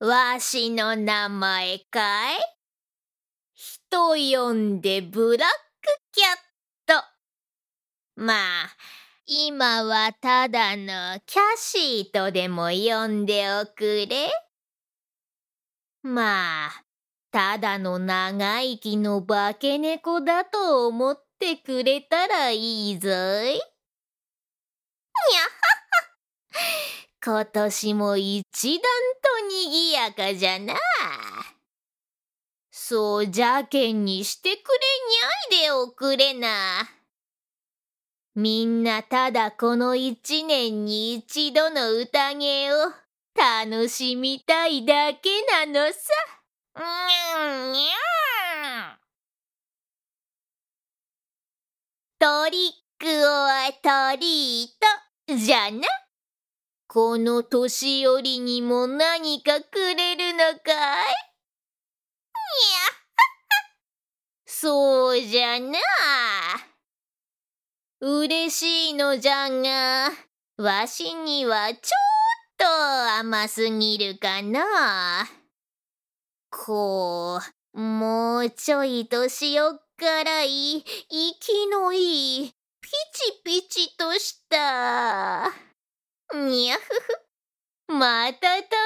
わしの名前かい？人呼んでブラックキャット。まあ、今はただのキャシーとでも呼んでおくれ。まあ、ただの長生きの化け猫だと思ってくれたらいいぞい。にゃ今年も一段とにぎやかじゃな。そう邪険にしてくれにゃいでおくれな。みんなただこの一年に一度の宴を楽しみたいだけなのさ。にゃんにゃん。トリックオアトリートじゃな。この年寄りにも何かくれるのかい？いや、そうじゃな。嬉しいのじゃが、わしにはちょっと甘すぎるかな。もうちょいと塩辛い、息のいい、ピチピチとした。にゃふふ、また食